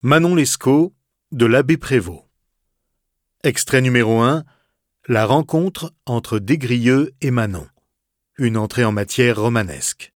Manon Lescaut, de l'abbé Prévost. Extrait numéro 1. La rencontre entre Des-Grieux et Manon. Une entrée en matière romanesque.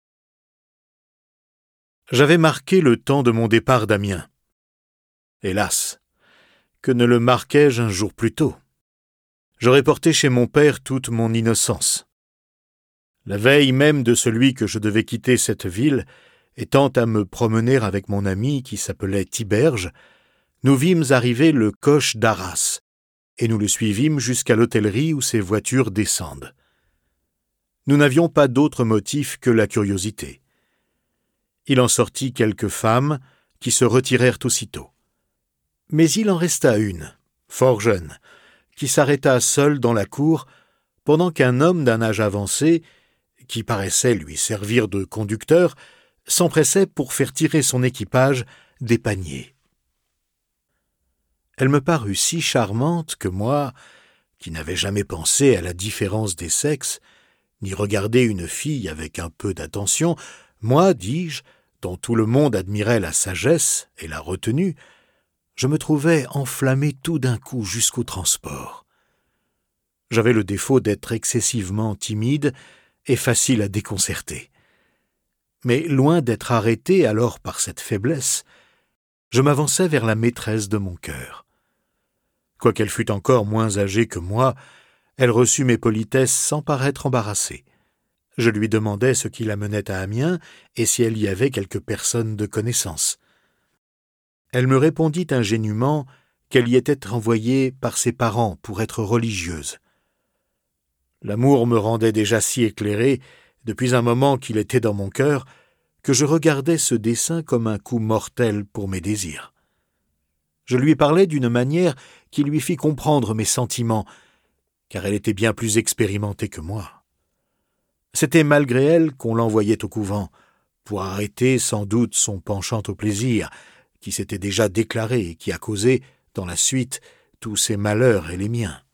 J'avais marqué le temps de mon départ d'Amiens. Hélas, que ne le marquai-je un jour plus tôt? J'aurais porté chez mon père toute mon innocence. La veille même de celui que je devais quitter cette ville, étant à me promener avec mon ami qui s'appelait Tiberge, nous vîmes arriver le coche d'Arras, et nous le suivîmes jusqu'à l'hôtellerie où ses voitures descendent. Nous n'avions pas d'autre motif que la curiosité. Il en sortit quelques femmes qui se retirèrent aussitôt. Mais il en resta une, fort jeune, qui s'arrêta seule dans la cour, pendant qu'un homme d'un âge avancé, qui paraissait lui servir de conducteur, s'empressait pour faire tirer son équipage des paniers. Elle me parut si charmante que moi, qui n'avais jamais pensé à la différence des sexes, ni regardé une fille avec un peu d'attention, moi, dis-je, dont tout le monde admirait la sagesse et la retenue, je me trouvais enflammé tout d'un coup jusqu'au transport. J'avais le défaut d'être excessivement timide et facile à déconcerter. Mais loin d'être arrêté alors par cette faiblesse, je m'avançai vers la maîtresse de mon cœur. Quoiqu'elle fût encore moins âgée que moi, elle reçut mes politesses sans paraître embarrassée. Je lui demandai ce qui la menait à Amiens et si elle y avait quelques personnes de connaissance. Elle me répondit ingénument qu'elle y était envoyée par ses parents pour être religieuse. L'amour me rendait déjà si éclairé, depuis un moment qu'il était dans mon cœur, que je regardais ce dessein comme un coup mortel pour mes désirs. Je lui parlais d'une manière qui lui fit comprendre mes sentiments, car elle était bien plus expérimentée que moi. C'était malgré elle qu'on l'envoyait au couvent, pour arrêter sans doute son penchant au plaisir, qui s'était déjà déclaré et qui a causé, dans la suite, tous ses malheurs et les miens.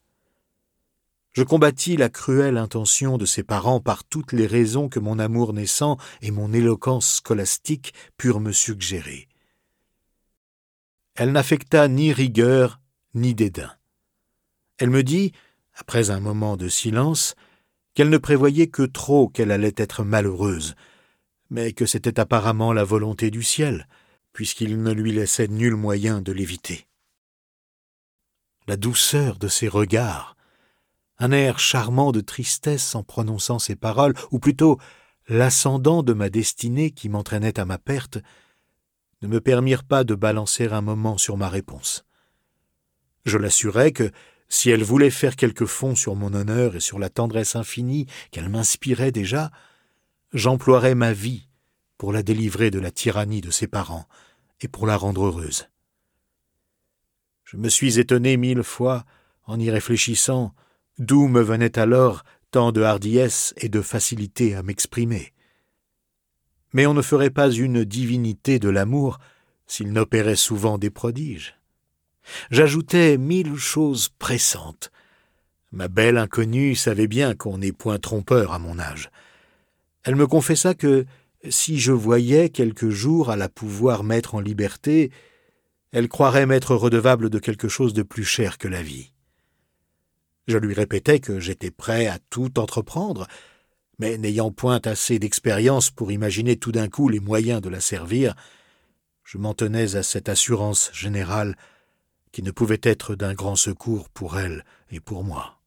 Je combattis la cruelle intention de ses parents par toutes les raisons que mon amour naissant et mon éloquence scolastique purent me suggérer. Elle n'affecta ni rigueur ni dédain. Elle me dit, après un moment de silence, qu'elle ne prévoyait que trop qu'elle allait être malheureuse, mais que c'était apparemment la volonté du ciel, puisqu'il ne lui laissait nul moyen de l'éviter. La douceur de ses regards, un air charmant de tristesse en prononçant ces paroles, ou plutôt l'ascendant de ma destinée qui m'entraînait à ma perte, ne me permirent pas de balancer un moment sur ma réponse. Je l'assurai que, si elle voulait faire quelque fond sur mon honneur et sur la tendresse infinie qu'elle m'inspirait déjà, j'emploierais ma vie pour la délivrer de la tyrannie de ses parents et pour la rendre heureuse. Je me suis étonné 1000 fois, en y réfléchissant, d'où me venait alors tant de hardiesse et de facilité à m'exprimer. Mais on ne ferait pas une divinité de l'amour s'il n'opérait souvent des prodiges. J'ajoutais 1000 choses pressantes. Ma belle inconnue savait bien qu'on n'est point trompeur à mon âge. Elle me confessa que, si je voyais quelque jour à la pouvoir mettre en liberté, elle croirait m'être redevable de quelque chose de plus cher que la vie. Je lui répétais que j'étais prêt à tout entreprendre, mais n'ayant point assez d'expérience pour imaginer tout d'un coup les moyens de la servir, je m'en tenais à cette assurance générale qui ne pouvait être d'un grand secours pour elle et pour moi.